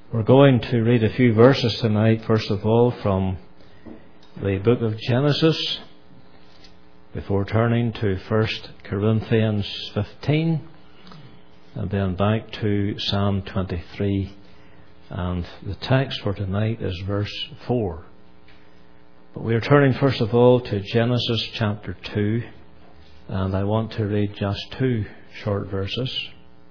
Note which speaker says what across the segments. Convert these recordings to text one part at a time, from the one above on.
Speaker 1: We're going to read a few verses tonight, first of all, from the book of Genesis, before turning to 1 Corinthians 15, and then back to Psalm 23. And the text for tonight is verse 4. But we are turning first of all to Genesis chapter 2, and I want to read just two short verses.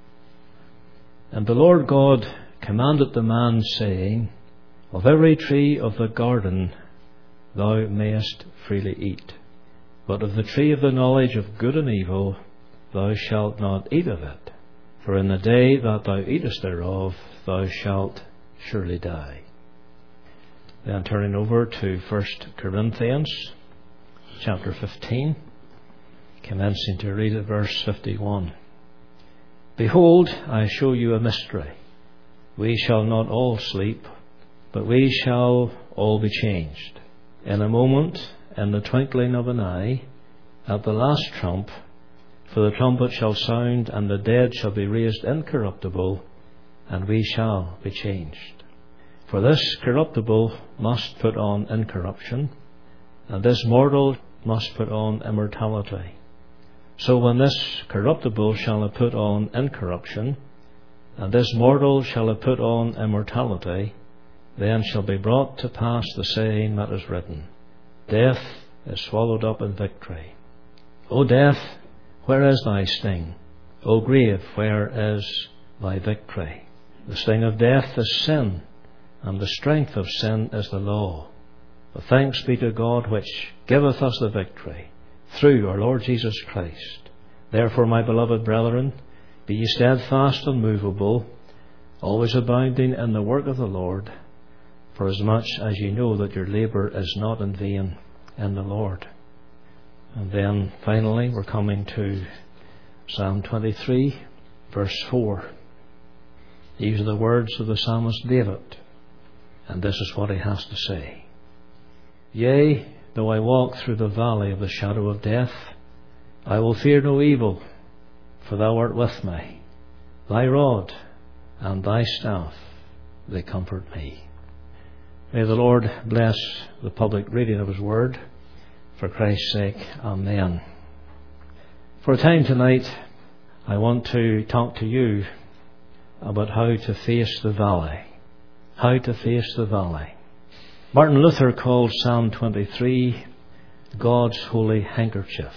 Speaker 1: And the Lord God commanded the man, saying, Of every tree of the garden thou mayest freely eat, but of the tree of the knowledge of good and evil thou shalt not eat of it, for in the day that thou eatest thereof thou shalt surely die. Then turning over to 1 Corinthians chapter 15, commencing to read at verse 51. Behold, I show you a mystery. We shall not all sleep, but we shall all be changed. In a moment, in the twinkling of an eye, at the last trump, for the trumpet shall sound, and the dead shall be raised incorruptible, and we shall be changed. For this corruptible must put on incorruption, and this mortal must put on immortality. So when this corruptible shall have put on incorruption, and this mortal shall have put on immortality, then shall be brought to pass the saying that is written, Death is swallowed up in victory. O death, where is thy sting? O grave, where is thy victory? The sting of death is sin, and the strength of sin is the law. But thanks be to God which giveth us the victory through our Lord Jesus Christ. Therefore, my beloved brethren, be ye steadfast and immovable, always abounding in the work of the Lord, for as much as ye know that your labour is not in vain in the Lord. And then finally we're coming to Psalm 23, verse 4. These are the words of the psalmist David, and this is what he has to say. Yea, though I walk through the valley of the shadow of death, I will fear no evil, for thou art with me. Thy rod and thy staff, they comfort me. May the Lord bless the public reading of His Word. For Christ's sake, Amen. For a time tonight, I want to talk to you about how to face the valley. How to face the valley. Martin Luther called Psalm 23 God's holy handkerchief.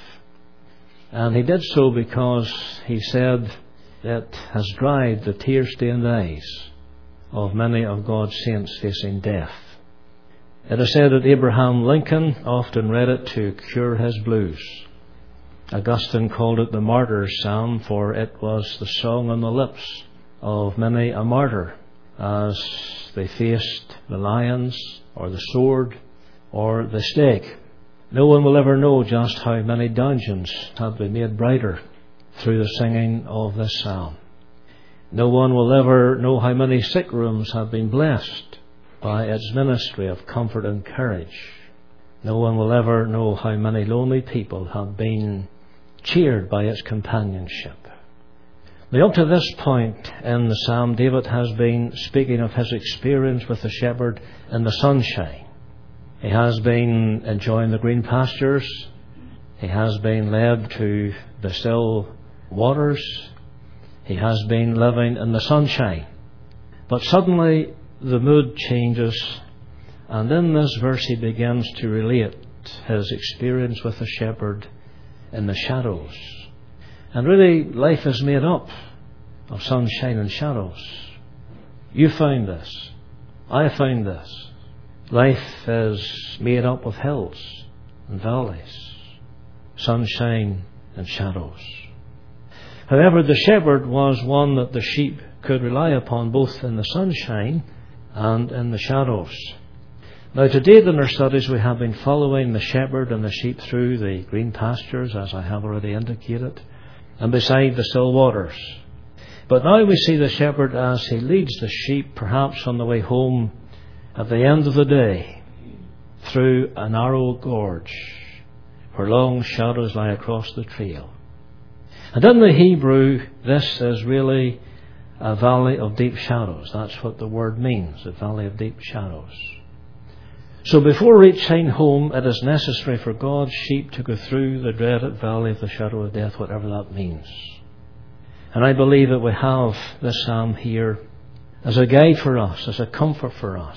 Speaker 1: And he did so because he said it has dried the tear-stained eyes of many of God's saints facing death. It is said that Abraham Lincoln often read it to cure his blues. Augustine called it the martyr's psalm, for it was the song on the lips of many a martyr as they faced the lions or the sword or the stake. No one will ever know just how many dungeons have been made brighter through the singing of this psalm. No one will ever know how many sick rooms have been blessed by its ministry of comfort and courage. No one will ever know how many lonely people have been cheered by its companionship. Now, up to this point in the psalm, David has been speaking of his experience with the shepherd in the sunshine. He has been enjoying the green pastures. He has been led to the still waters. He has been living in the sunshine. But suddenly the mood changes, and in this verse he begins to relate his experience with the shepherd in the shadows. And really, life is made up of sunshine and shadows. You found this. I found this. Life is made up of hills and valleys, sunshine and shadows. However, the shepherd was one that the sheep could rely upon both in the sunshine and in the shadows. Now, to date in our studies, we have been following the shepherd and the sheep through the green pastures, as I have already indicated, and beside the still waters. But now we see the shepherd as he leads the sheep, perhaps on the way home at the end of the day, through a narrow gorge where long shadows lie across the trail. And in the Hebrew, this is really a valley of deep shadows. That's what the word means, a valley of deep shadows. So before reaching home, it is necessary for God's sheep to go through the dreaded valley of the shadow of death, whatever that means. And I believe that we have this psalm here as a guide for us, as a comfort for us,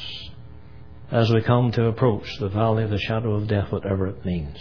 Speaker 1: as we come to approach the valley of the shadow of death, whatever it means.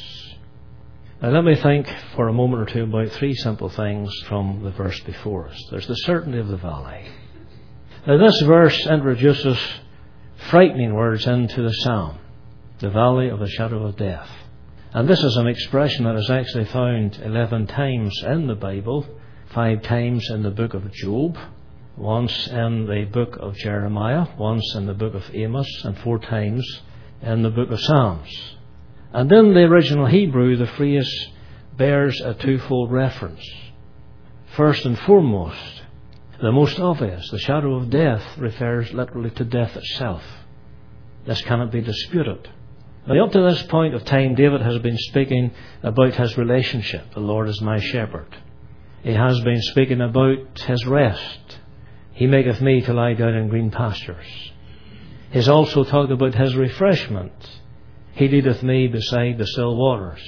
Speaker 1: Now let me think for a moment or two about three simple things from the verse before us. There's the certainty of the valley. Now this verse introduces frightening words into the psalm, the valley of the shadow of death. And this is an expression that is actually found 11 times in the Bible, 5 times in the book of Job, once in the book of Jeremiah, once in the book of Amos, and 4 times in the book of Psalms. And in the original Hebrew, the phrase bears a twofold reference. First and foremost, the most obvious, the shadow of death, refers literally to death itself. This cannot be disputed. Now, up to this point of time, David has been speaking about his relationship. The Lord is my shepherd. He has been speaking about his rest. He maketh me to lie down in green pastures. He's also talked about his refreshment. He leadeth me beside the still waters.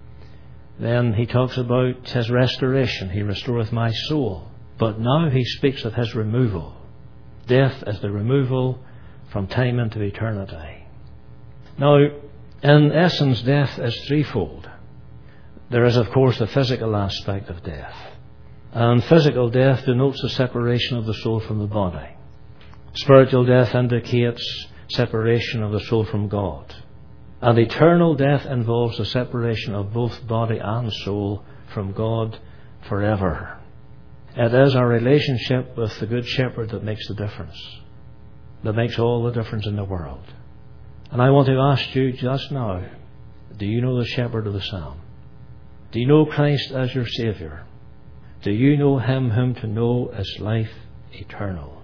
Speaker 1: Then he talks about his restoration. He restoreth my soul. But now he speaks of his removal. Death is the removal from time into eternity. Now, in essence, death is threefold. There is, of course, the physical aspect of death. And physical death denotes the separation of the soul from the body. Spiritual death indicates separation of the soul from God. And eternal death involves the separation of both body and soul from God forever. It is our relationship with the Good Shepherd that makes the difference, that makes all the difference in the world. And I want to ask you just now, do you know the Shepherd of the Psalm? Do you know Christ as your Saviour? Do you know Him whom to know is life eternal?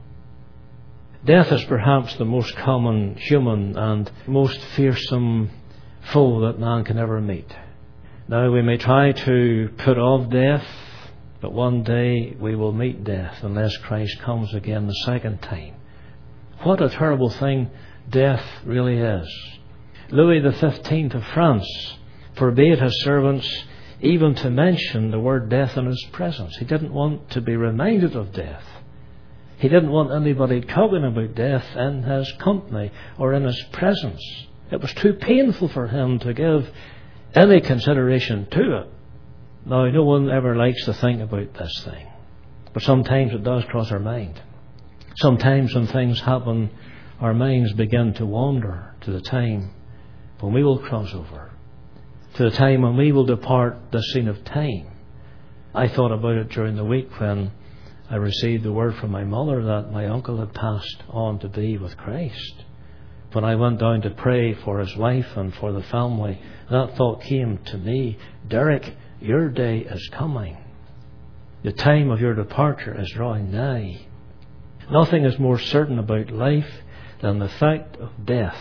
Speaker 1: Death is perhaps the most common human and most fearsome foe that man can ever meet. Now we may try to put off death, but one day we will meet death unless Christ comes again the second time. What a terrible thing death really is. Louis XV of France forbade his servants even to mention the word death in his presence. He didn't want to be reminded of death. He didn't want anybody talking about death in his company or in his presence. It was too painful for him to give any consideration to it. Now, no one ever likes to think about this thing, but sometimes it does cross our mind. Sometimes when things happen, our minds begin to wander to the time when we will cross over, to the time when we will depart the scene of time. I thought about it during the week when I received the word from my mother that my uncle had passed on to be with Christ. When I went down to pray for his wife and for the family, that thought came to me, Derek, your day is coming. The time of your departure is drawing nigh. Nothing is more certain about life than the fact of death.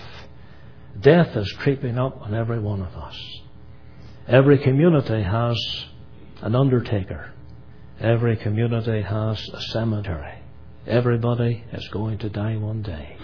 Speaker 1: Death is creeping up on every one of us. Every community has an undertaker. Every community has a cemetery. Everybody is going to die one day.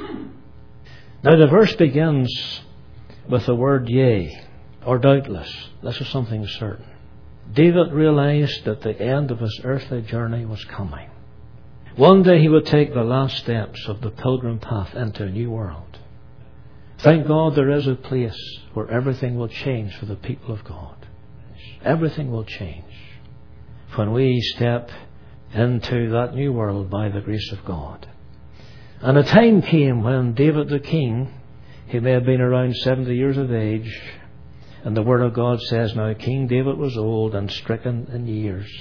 Speaker 1: Now the verse begins with the word yea, or doubtless. This is something certain. David realized that the end of his earthly journey was coming. One day he would take the last steps of the pilgrim path into a new world. Thank God there is a place where everything will change for the people of God. Everything will change when we step into that new world by the grace of God. And a time came when David the king, he may have been around 70 years of age, and the Word of God says, now King David was old and stricken in years.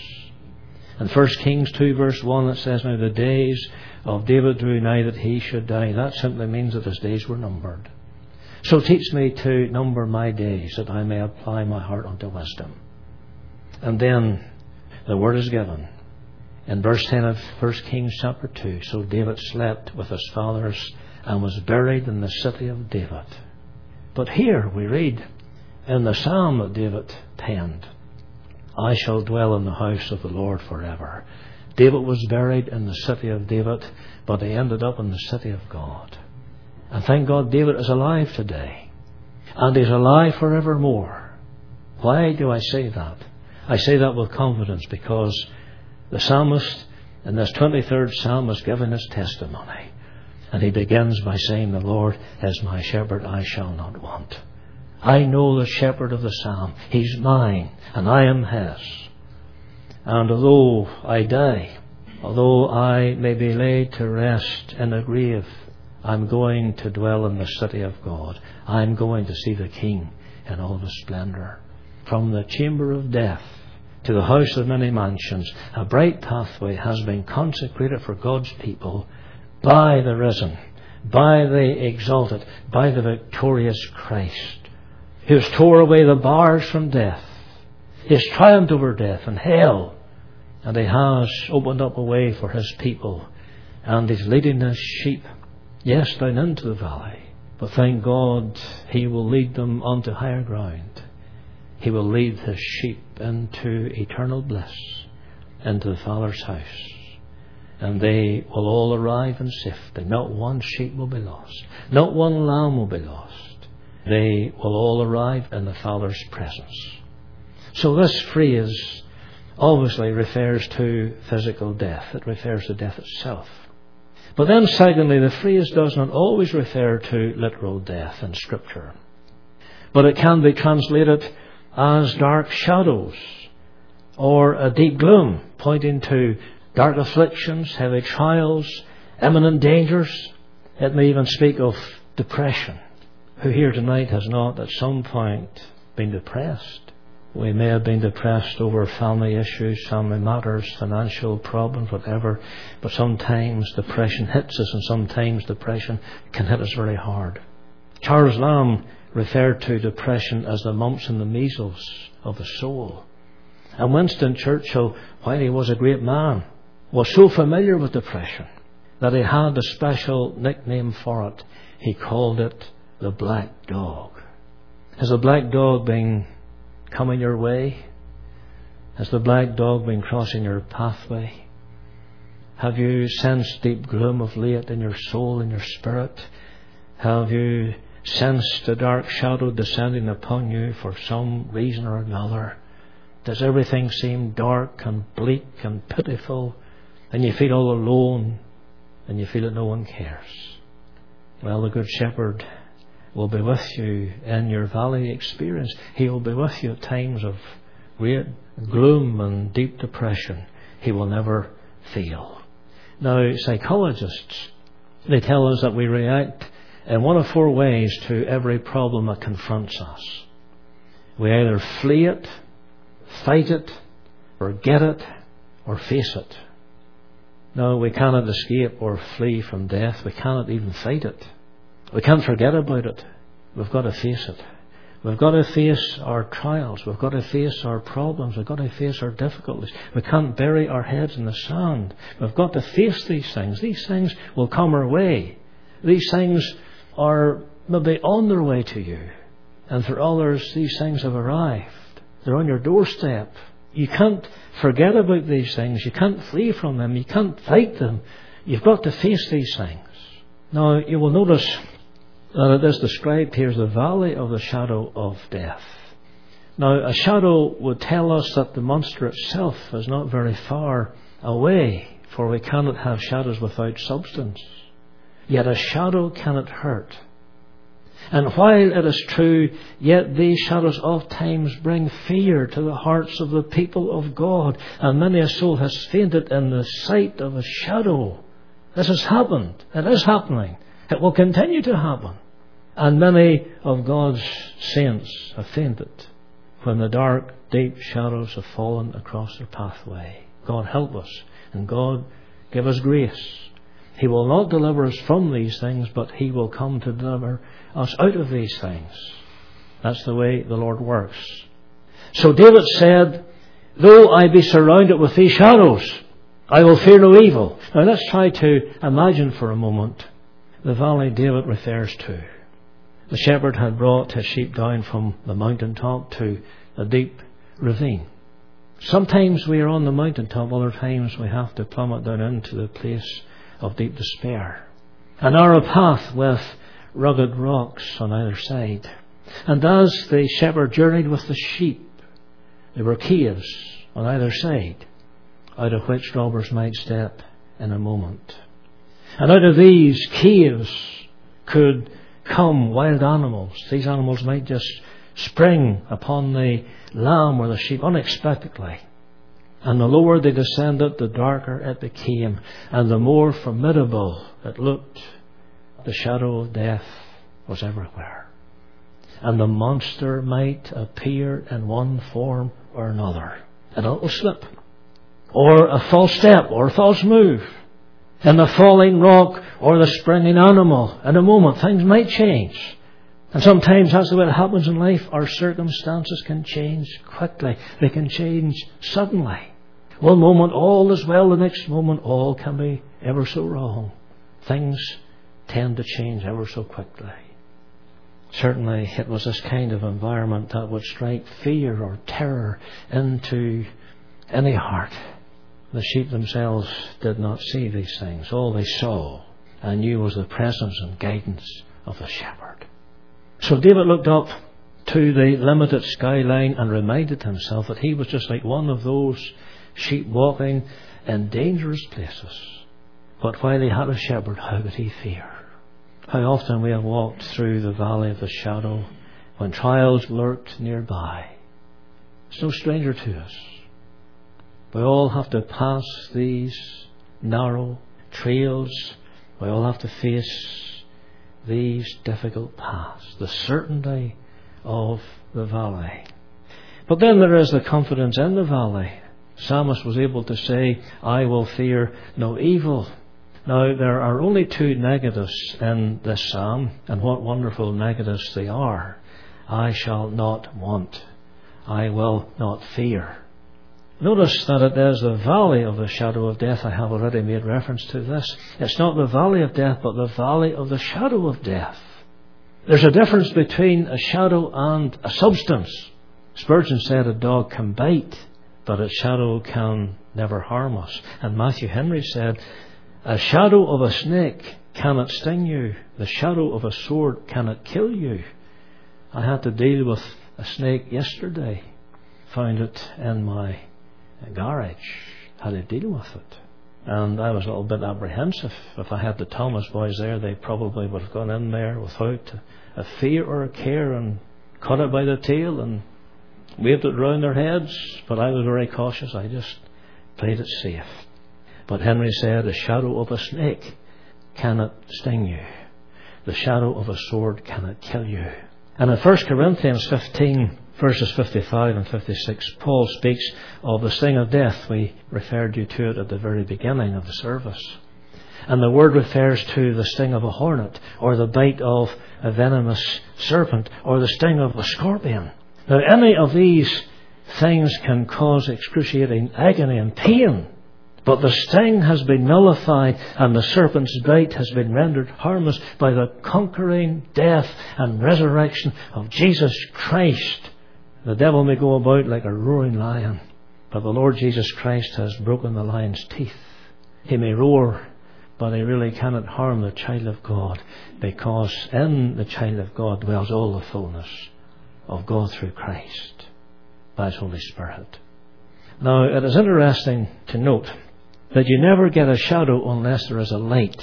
Speaker 1: In 1 Kings 2 verse 1 it says, now the days of David drew nigh that he should die. That simply means that his days were numbered. So teach me to number my days, that I may apply my heart unto wisdom. And then the word is given. In verse 10 of 1 Kings chapter 2, so David slept with his fathers and was buried in the city of David. But here we read in the psalm that David penned, I shall dwell in the house of the Lord forever. David was buried in the city of David, but he ended up in the city of God. And thank God David is alive today. And he's alive forevermore. Why do I say that? I say that with confidence because the psalmist in this 23rd psalm is giving his testimony. And he begins by saying, the Lord is my shepherd, I shall not want. I know the shepherd of the psalm. He's mine, and I am his. And although I die, although I may be laid to rest in a grave, I'm going to dwell in the city of God. I'm going to see the King in all his splendour. From the chamber of death to the house of many mansions, a bright pathway has been consecrated for God's people by the risen, by the exalted, by the victorious Christ, who has tore away the bars from death. He has triumphed over death and hell, and he has opened up a way for his people, and he's leading his sheep, yes, down into the valley, but thank God he will lead them onto higher ground. He will lead his sheep into eternal bliss, into the Father's house. And they will all arrive in safety. Not one sheep will be lost. Not one lamb will be lost. They will all arrive in the Father's presence. So this phrase obviously refers to physical death. It refers to death itself. But then secondly, the phrase does not always refer to literal death in Scripture. But it can be translated as dark shadows or a deep gloom, pointing to dark afflictions, heavy trials, imminent dangers. It may even speak of depression. Who here tonight has not at some point been depressed? We may have been depressed over family issues, family matters, financial problems, whatever. But sometimes depression hits us, and sometimes depression can hit us very hard. Charles Lamb referred to depression as the mumps and the measles of the soul. And Winston Churchill, while he was a great man, was so familiar with depression that he had a special nickname for it. He called it the Black Dog. Has the Black Dog been coming your way? Has the Black Dog been crossing your pathway? Have you sensed deep gloom of late in your soul and your spirit? Have you sensed a dark shadow descending upon you for some reason or another? Does everything seem dark and bleak and pitiful, and you feel all alone, and you feel that no one cares? Well, the Good Shepherd will be with you in your valley experience. He will be with you at times of great gloom and deep depression. He will never fail. Now, psychologists, they tell us that we react in one of four ways to every problem that confronts us. We either flee it, fight it, forget it, or face it. No, we cannot escape or flee from death. We cannot even fight it. We can't forget about it. We've got to face it. We've got to face our trials. We've got to face our problems. We've got to face our difficulties. We can't bury our heads in the sand. We've got to face these things. These things will come our way. These things are maybe on their way to you. And for others, these things have arrived. They're on your doorstep. You can't forget about these things. You can't flee from them. You can't fight them. You've got to face these things. Now, you will notice that it is described here as the valley of the shadow of death. Now, a shadow would tell us that the monster itself is not very far away, for we cannot have shadows without substance. Yet a shadow cannot hurt. And while it is true, yet these shadows oft times bring fear to the hearts of the people of God, and many a soul has fainted in the sight of a shadow. This has happened. It is happening. It will continue to happen. And many of God's saints have fainted when the dark, deep shadows have fallen across their pathway. God help us, and God give us grace. He will not deliver us from these things, but He will come to deliver us out of these things. That's the way the Lord works. So David said, though I be surrounded with these shadows, I will fear no evil. Now let's try to imagine for a moment the valley David refers to. The shepherd had brought his sheep down from the mountaintop to a deep ravine. Sometimes we are on the mountaintop, other times we have to plummet down into the place of deep despair. A narrow path with rugged rocks on either side. And as the shepherd journeyed with the sheep, there were caves on either side, out of which robbers might step in a moment. And out of these caves could come wild animals. These animals might just spring upon the lamb or the sheep unexpectedly. And the lower they descended, the darker it became, and the more formidable it looked. The shadow of death was everywhere. And the monster might appear in one form or another. And a little slip, or a false step, or a false move, and the falling rock or the springing animal. In a moment, things might change. And sometimes that's the way it happens in life. Our circumstances can change quickly. They can change suddenly. One moment all is well, the next moment all can be ever so wrong. Things tend to change ever so quickly. Certainly it was this kind of environment that would strike fear or terror into any heart. The sheep themselves did not see these things. All they saw and knew was the presence and guidance of the shepherd. So David looked up to the limited skyline and reminded himself that he was just like one of those sheep walking in dangerous places. But while he had a shepherd, how could he fear? How often we have walked through the valley of the shadow when trials lurked nearby. It's no stranger to us. We all have to pass these narrow trails. We all have to face these difficult paths. The certainty of the valley. But then there is the confidence in the valley. Psalmist was able to say, I will fear no evil. Now, there are only two negatives in this psalm, and what wonderful negatives they are. I shall not want. I will not fear. Notice that it is the valley of the shadow of death. I have already made reference to this. It's not the valley of death, but the valley of the shadow of death. There's a difference between a shadow and a substance. Spurgeon said a dog can bite, but its shadow can never harm us. And Matthew Henry said, a shadow of a snake cannot sting you. The shadow of a sword cannot kill you. I had to deal with a snake yesterday. Found it in my garage. Had to deal with it. And I was a little bit apprehensive. If I had the Thomas boys there, they probably would have gone in there without a fear or a care and caught it by the tail and waved it round their heads. But I was very cautious. I just played it safe. But Henry said, the shadow of a snake cannot sting you. The shadow of a sword cannot kill you. And in 1 Corinthians 15, verses 55 and 56, Paul speaks of the sting of death. We referred you to it at the very beginning of the service. And the word refers to the sting of a hornet, or the bite of a venomous serpent, or the sting of a scorpion. Now, any of these things can cause excruciating agony and pain. But the sting has been nullified and the serpent's bite has been rendered harmless by the conquering death and resurrection of Jesus Christ. The devil may go about like a roaring lion, but the Lord Jesus Christ has broken the lion's teeth. He may roar, but he really cannot harm the child of God, because in the child of God dwells all the fullness of God through Christ by His Holy Spirit. Now, it is interesting to note that you never get a shadow unless there is a light.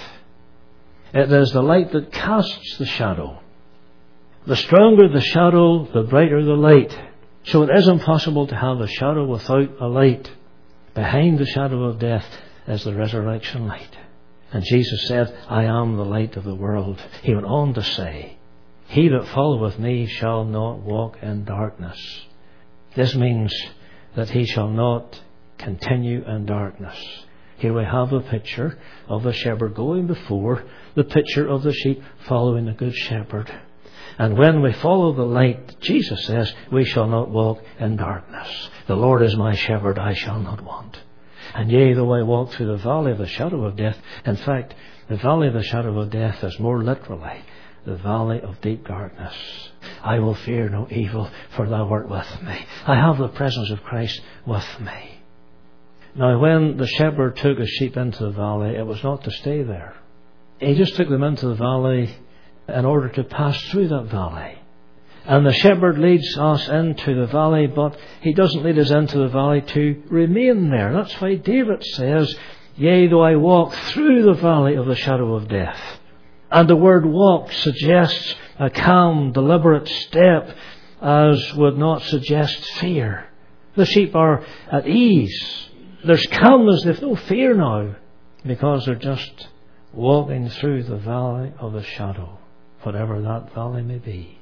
Speaker 1: It is the light that casts the shadow. The stronger the shadow, the brighter the light. So it is impossible to have a shadow without a light. Behind the shadow of death is the resurrection light. And Jesus said, I am the light of the world. He went on to say, he that followeth me shall not walk in darkness. This means that he shall not continue in darkness. Here we have a picture of the shepherd going before, the picture of the sheep following the good shepherd. And when we follow the light, Jesus says, we shall not walk in darkness. The Lord is my shepherd, I shall not want. And yea, though I walk through the valley of the shadow of death, in fact, the valley of the shadow of death is more literally the valley of deep darkness. I will fear no evil, for thou art with me. I have the presence of Christ with me. Now, when the shepherd took his sheep into the valley, it was not to stay there. He just took them into the valley in order to pass through that valley. And the shepherd leads us into the valley, but he doesn't lead us into the valley to remain there. That's why David says, yea, though I walk through the valley of the shadow of death. And the word walk suggests a calm, deliberate step, as would not suggest fear. The sheep are at ease. There's calmness, they've no fear now, because they're just walking through the valley of the shadow, whatever that valley may be.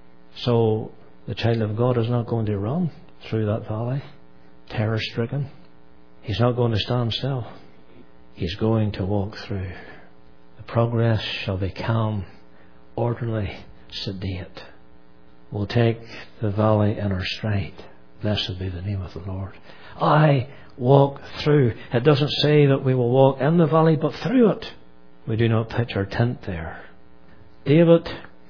Speaker 1: So the child of God is not going to run through that valley, terror-stricken. He's not going to stand still. He's going to walk through. The progress shall be calm, orderly, sedate. We'll take the valley in our stride. Blessed be the name of the Lord. I walk through. It doesn't say that we will walk in the valley, but through it. We do not pitch our tent there. David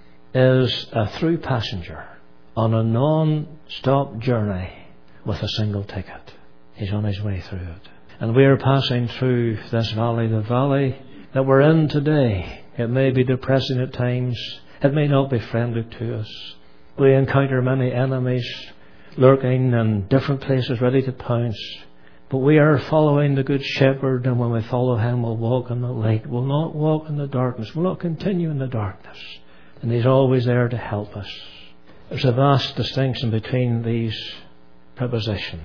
Speaker 1: is a through passenger on a non-stop journey with a single ticket. He's on his way through it. And we are passing through this valley, the valley that we're in today. It may be depressing at times. It may not be friendly to us. We encounter many enemies lurking in different places ready to pounce. But we are following the Good Shepherd, and when we follow him, we'll walk in the light. We'll not walk in the darkness. We'll not continue in the darkness. And he's always there to help us. There's a vast distinction between these prepositions.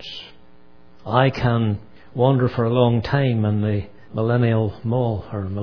Speaker 1: I can wander for a long time in the Millennium Mall,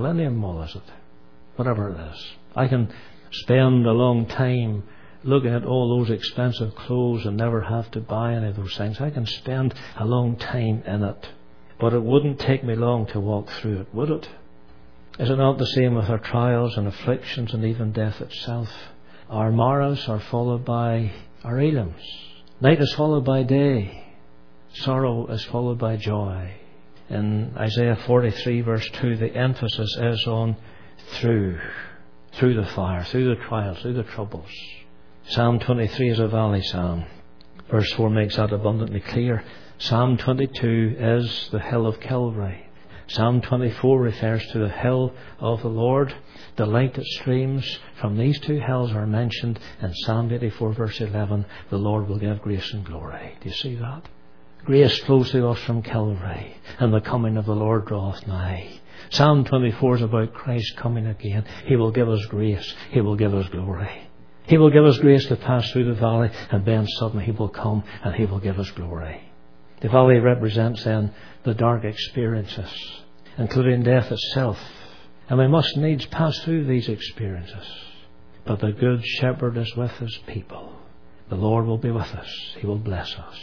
Speaker 1: is it? Whatever it is. I can spend a long time looking at all those expensive clothes and never have to buy any of those things. I can spend a long time in it. But it wouldn't take me long to walk through it, would it? Is it not the same with our trials and afflictions and even death itself? Our maras are followed by our elims. Night is followed by day. Sorrow is followed by joy. In Isaiah 43 verse 2, the emphasis is on through the fire, through the trials, through the troubles. Psalm 23 is a valley psalm. Verse 4 makes that abundantly clear. Psalm 22 is the hill of Calvary. Psalm 24 refers to the hill of the Lord. The light that streams from these two hills are mentioned in Psalm 84 verse 11. The Lord will give grace and glory. Do you see that? Grace flows to us from Calvary, and the coming of the Lord draweth nigh. Psalm 24 is about Christ coming again. He will give us grace. He will give us glory. He will give us grace to pass through the valley, and then suddenly He will come and He will give us glory. The valley represents then the dark experiences, including death itself. And we must needs pass through these experiences. But the Good Shepherd is with His people. The Lord will be with us. He will bless us.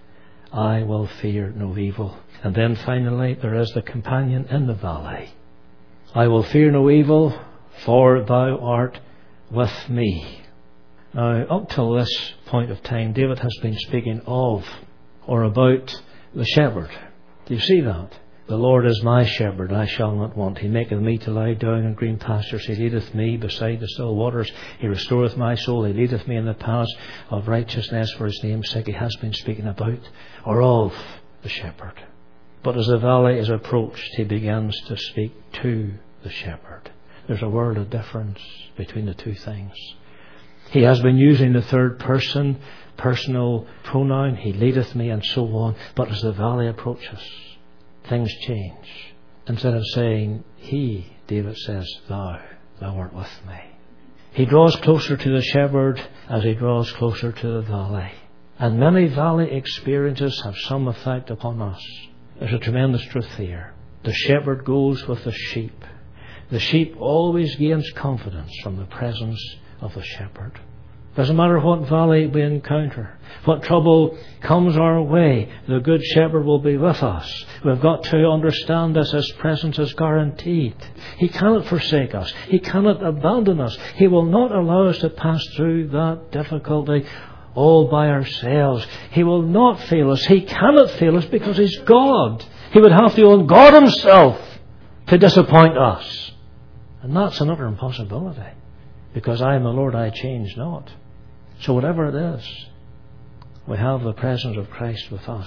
Speaker 1: I will fear no evil. And then finally there is the companion in the valley. I will fear no evil, for thou art with me. Now, up till this point of time, David has been speaking of or about the shepherd. Do you see that? The Lord is my shepherd, I shall not want. He maketh me to lie down in green pastures. He leadeth me beside the still waters. He restoreth my soul. He leadeth me in the paths of righteousness for His name's sake. He has been speaking about or of the shepherd. But as the valley is approached, he begins to speak to the shepherd. There's a world of difference between the two things. He has been using the third person, personal pronoun. He leadeth me and so on. But as the valley approaches, things change. Instead of saying he, David says, thou art with me. He draws closer to the shepherd as he draws closer to the valley. And many valley experiences have some effect upon us. There's a tremendous truth here. The shepherd goes with the sheep. The sheep always gains confidence from the presence of the shepherd. Doesn't matter what valley we encounter, what trouble comes our way, the Good Shepherd will be with us. We've got to understand this. His presence is guaranteed. He cannot forsake us. He cannot abandon us. He will not allow us to pass through that difficulty all by ourselves. He will not fail us. He cannot fail us because He's God. He would have to ungod Himself to disappoint us. And that's an utter impossibility. Because I am the Lord, I change not. So whatever it is, we have the presence of Christ with us.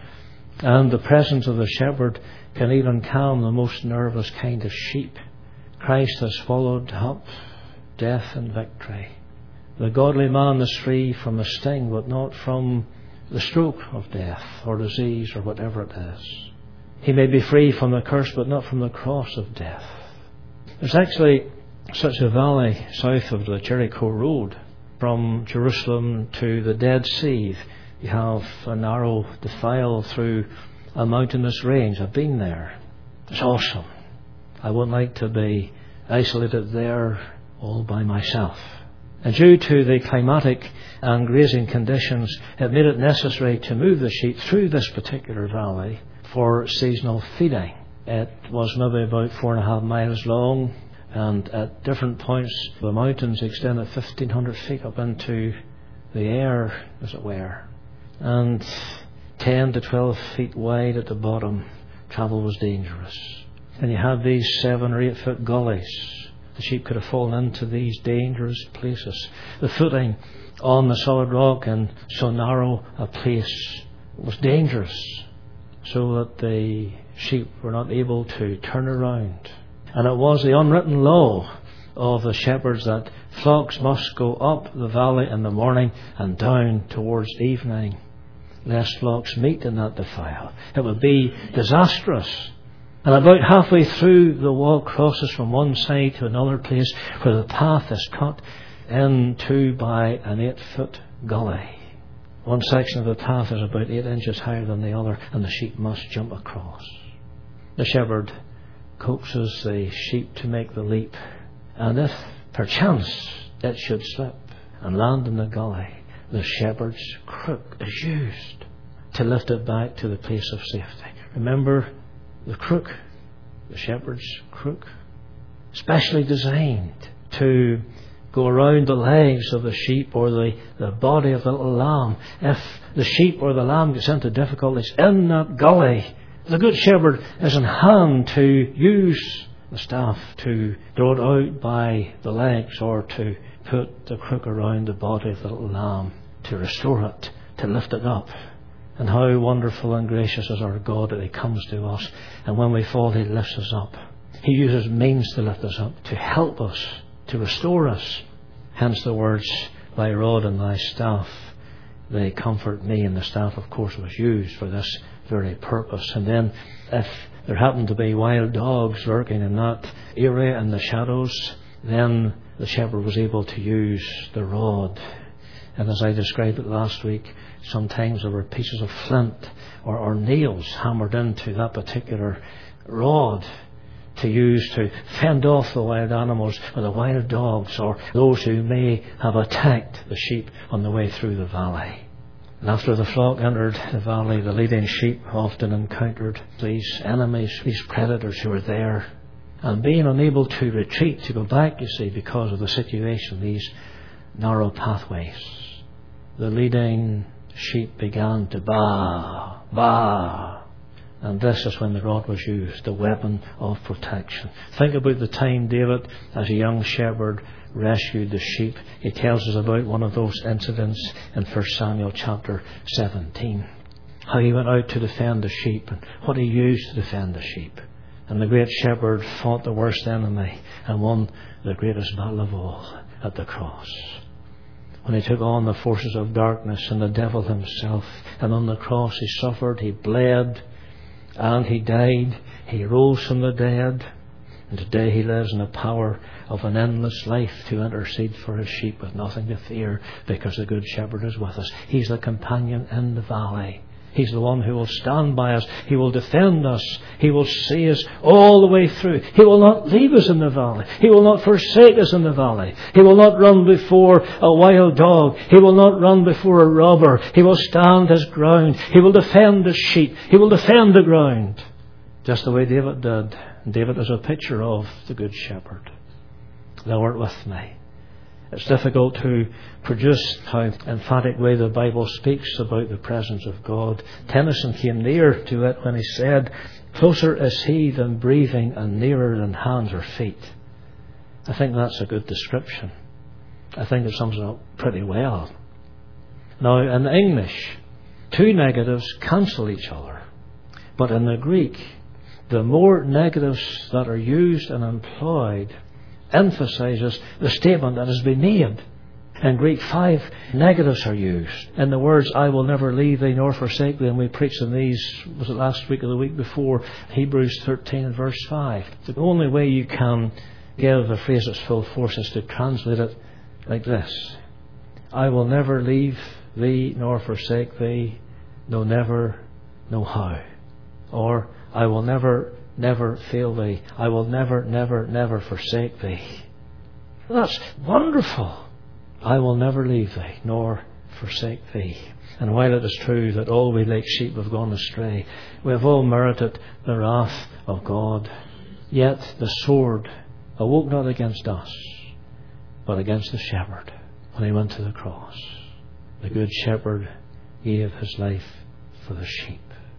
Speaker 1: And the presence of the shepherd can even calm the most nervous kind of sheep. Christ has swallowed up death and victory. The godly man is free from the sting, but not from the stroke of death or disease or whatever it is. He may be free from the curse, but not from the cross of death. There's actually such a valley south of the Jericho Road. From Jerusalem to the Dead Sea, you have a narrow defile through a mountainous range. I've been there. It's awesome. I wouldn't like to be isolated there all by myself. And due to the climatic and grazing conditions, it made it necessary to move the sheep through this particular valley for seasonal feeding. It was maybe about 4.5 miles long, and at different points the mountains extended 1,500 feet up into the air, as it were. And 10 to 12 feet wide at the bottom. Travel was dangerous. And you had these 7 or 8 foot gullies. The sheep could have fallen into these dangerous places. The footing on the solid rock in so narrow a place was dangerous, so that the sheep were not able to turn around. And it was the unwritten law of the shepherds that flocks must go up the valley in the morning and down towards evening, lest flocks meet in that defile. It would be disastrous. And about halfway through, the walk crosses from one side to another place where the path is cut into by an 8-foot gully. One section of the path is about 8 inches higher than the other, and the sheep must jump across. The shepherd coaxes the sheep to make the leap, and if perchance it should slip and land in the gully, the shepherd's crook is used to lift it back to the place of safety. Remember, the crook, the shepherd's crook, specially designed to go around the legs of the sheep or the body of the little lamb. If the sheep or the lamb gets into difficulties in that gully, the good shepherd is in hand to use the staff to draw it out by the legs, or to put the crook around the body of the little lamb to restore it, to lift it up. And how wonderful and gracious is our God that He comes to us, and when we fall He lifts us up. He uses means to lift us up, to help us, to restore us. Hence the words, "Thy rod and thy staff, they comfort me." And the staff, of course, was used for this very purpose. And then if there happened to be wild dogs lurking in that area in the shadows, then the shepherd was able to use the rod. And as I described it last week, sometimes there were pieces of flint or nails hammered into that particular rod to use to fend off the wild animals or the wild dogs or those who may have attacked the sheep on the way through the valley. And after the flock entered the valley, the leading sheep often encountered these enemies, these predators who were there. And being unable to retreat, to go back, you see, because of the situation, these narrow pathways, the leading sheep began to baa, baa. And this is when the rod was used, the weapon of protection. Think about the time David, as a young shepherd, rescued the sheep. He tells us about one of those incidents in 1 Samuel chapter 17. How he went out to defend the sheep and what he used to defend the sheep. And the great shepherd fought the worst enemy and won the greatest battle of all at the cross. When he took on the forces of darkness and the devil himself, and on the cross he suffered, he bled, and he died. He rose from the dead, and today he lives in the power of an endless life to intercede for his sheep with nothing to fear, because the good shepherd is with us. He's the companion in the valley. He's the one who will stand by us. He will defend us. He will see us all the way through. He will not leave us in the valley. He will not forsake us in the valley. He will not run before a wild dog. He will not run before a robber. He will stand his ground. He will defend his sheep. He will defend the ground. Just the way David did. David is a picture of the Good Shepherd. Thou art with me. It's difficult to produce how emphatic way the Bible speaks about the presence of God. Tennyson came near to it when he said, "Closer is he than breathing and nearer than hands or feet." I think that's a good description. I think it sums it up pretty well. Now, in English, two negatives cancel each other. But in the Greek, the more negatives that are used and employed emphasizes the statement that has been made. In Greek, 5 negatives are used. In the words, I will never leave thee nor forsake thee, and we preached on these, was it last week or the week before, Hebrews 13 and verse 5. The only way you can give the phrase its full force is to translate it like this. I will never leave thee nor forsake thee, no never, no how. Or, I will never, never fail thee. I will never, never, never forsake thee. That's wonderful. I will never leave thee, nor forsake thee. And while it is true that all we like sheep have gone astray, we have all merited the wrath of God, yet the sword awoke not against us, but against the shepherd when he went to the cross. The good shepherd gave his life for the sheep.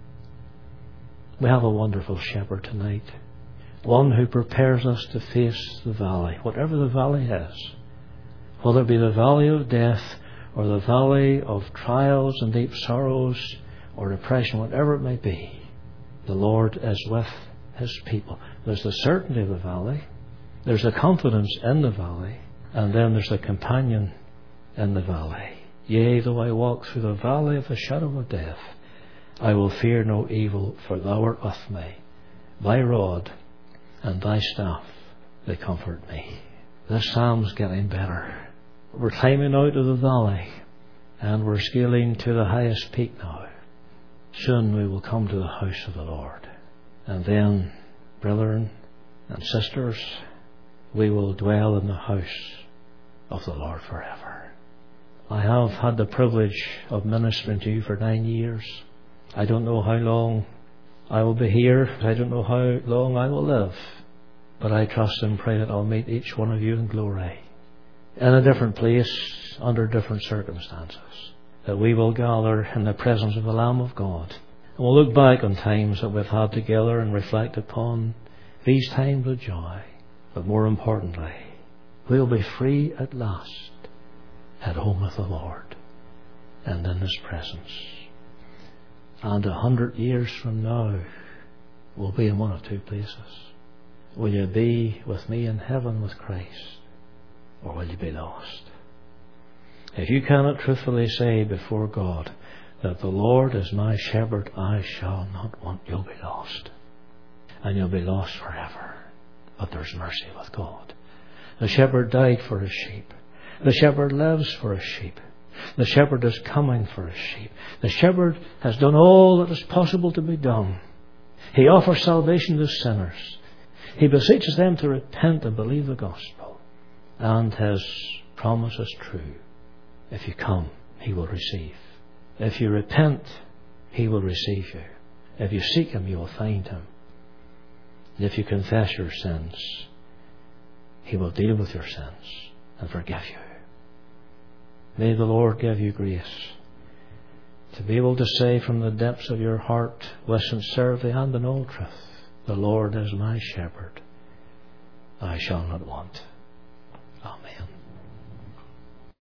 Speaker 1: We have a wonderful shepherd tonight, one who prepares us to face the valley, whatever the valley is. Whether it be the valley of death or the valley of trials and deep sorrows or depression, whatever it may be, the Lord is with his people. There's the certainty of the valley, there's the confidence in the valley, and then there's the companion in the valley. Yea, though I walk through the valley of the shadow of death, I will fear no evil, for thou art with me. Thy rod and thy staff, they comfort me. This psalm's getting better. We're climbing out of the valley and we're scaling to the highest peak now. Soon we will come to the house of the Lord. And then, brethren and sisters, we will dwell in the house of the Lord forever. I have had the privilege of ministering to you for 9 years. I don't know how long I will be here. I don't know how long I will live. But I trust and pray that I'll meet each one of you in glory, in a different place, under different circumstances. That we will gather in the presence of the Lamb of God. And we'll look back on times that we've had together and reflect upon these times with joy. But more importantly, we'll be free at last, at home with the Lord and in His presence. And 100 years from now, we'll be in one of two places. Will you be with me in heaven with Christ, or will you be lost? If you cannot truthfully say before God that the Lord is my shepherd, I shall not want, you'll be lost. And you'll be lost forever. But there's mercy with God. The shepherd died for his sheep. The shepherd lives for his sheep. The shepherd is coming for his sheep. The shepherd has done all that is possible to be done. He offers salvation to sinners. He beseeches them to repent and believe the gospel. And his promise is true. If you come, he will receive. If you repent, he will receive you. If you seek him, you will find him. And if you confess your sins, he will deal with your sins and forgive you. May the Lord give you grace to be able to say from the depths of your heart with sincerity and in all truth, the Lord is my shepherd, I shall not want.